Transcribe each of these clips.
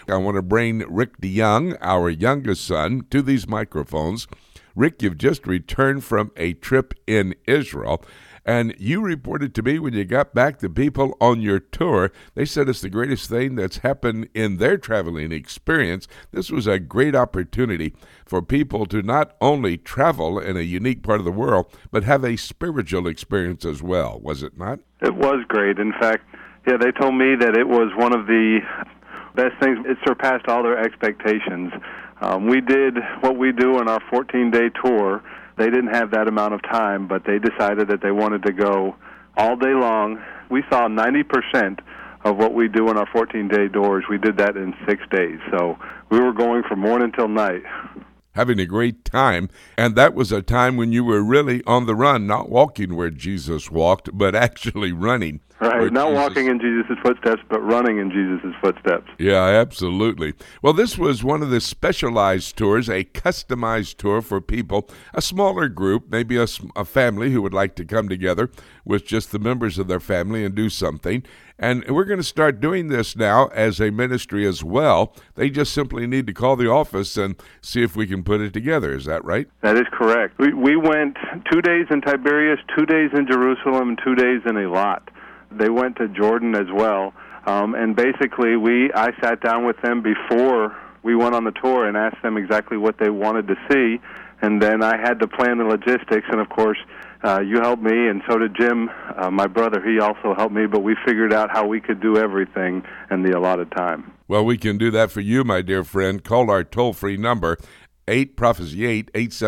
I want to bring Rick DeYoung, our youngest son, to these microphones. Rick, you've just returned from a trip in Israel, and you reported to me when you got back, the people on your tour, they said it's the greatest thing that's happened in their traveling experience. This was a great opportunity for people to not only travel in a unique part of the world, but have a spiritual experience as well, was it not? It was great. In fact, they told me that it was one of the best things. It surpassed all their expectations. We did what we do in our 14-day tour. They didn't have that amount of time, but they decided that they wanted to go all day long. We saw 90% of what we do in our 14-day tours. We did that in 6 days. So we were going from morning till night. Having a great time, and that was a time when you were really on the run, not walking where Jesus walked, but actually running. Right, not walking in Jesus' footsteps, but running in Jesus' footsteps. Yeah, absolutely. Well, this was one of the specialized tours, a customized tour for people, a smaller group, maybe a family who would like to come together with just the members of their family and do something. And we're going to start doing this now as a ministry as well. They just simply need to call the office and see if we can put it together. Is that right? That is correct. We went 2 days in Tiberias, 2 days in Jerusalem, and 2 days in Eilat. They went to Jordan as well. And basically, I sat down with them before we went on the tour and asked them exactly what they wanted to see. And then I had to plan the logistics. And, of course, you helped me, and so did Jim, my brother. He also helped me, but we figured out how we could do everything in the allotted time. Well, we can do that for you, my dear friend. Call our toll-free number, 8-PROPHECY-8,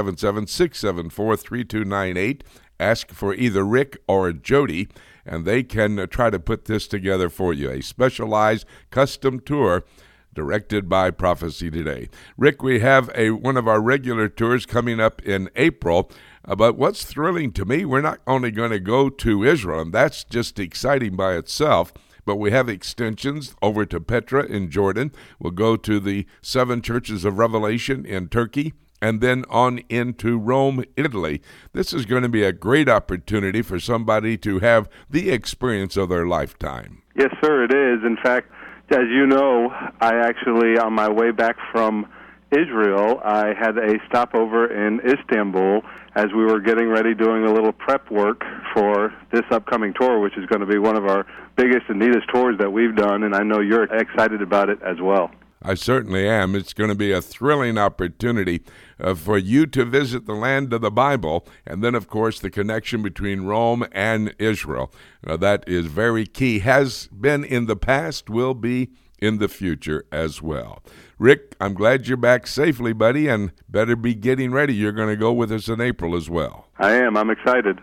877-674-3298. Ask for either Rick or Jody, and they can try to put this together for you, a specialized custom tour directed by Prophecy Today. Rick, we have one of our regular tours coming up in April, but what's thrilling to me, we're not only going to go to Israel, and that's just exciting by itself, but we have extensions over to Petra in Jordan. We'll go to the 7 churches of Revelation in Turkey, and then on into Rome, Italy. This is going to be a great opportunity for somebody to have the experience of their lifetime. Yes, sir, it is. In fact, as you know, I actually, on my way back from Israel, I had a stopover in Istanbul as we were getting ready, doing a little prep work for this upcoming tour, which is going to be one of our biggest and neatest tours that we've done, and I know you're excited about it as well. I certainly am. It's going to be a thrilling opportunity for you to visit the land of the Bible, and then, of course, the connection between Rome and Israel. That is very key. Has been in the past, will be in the future as well. Rick, I'm glad you're back safely, buddy, and better be getting ready. You're going to go with us in April as well. I am. I'm excited.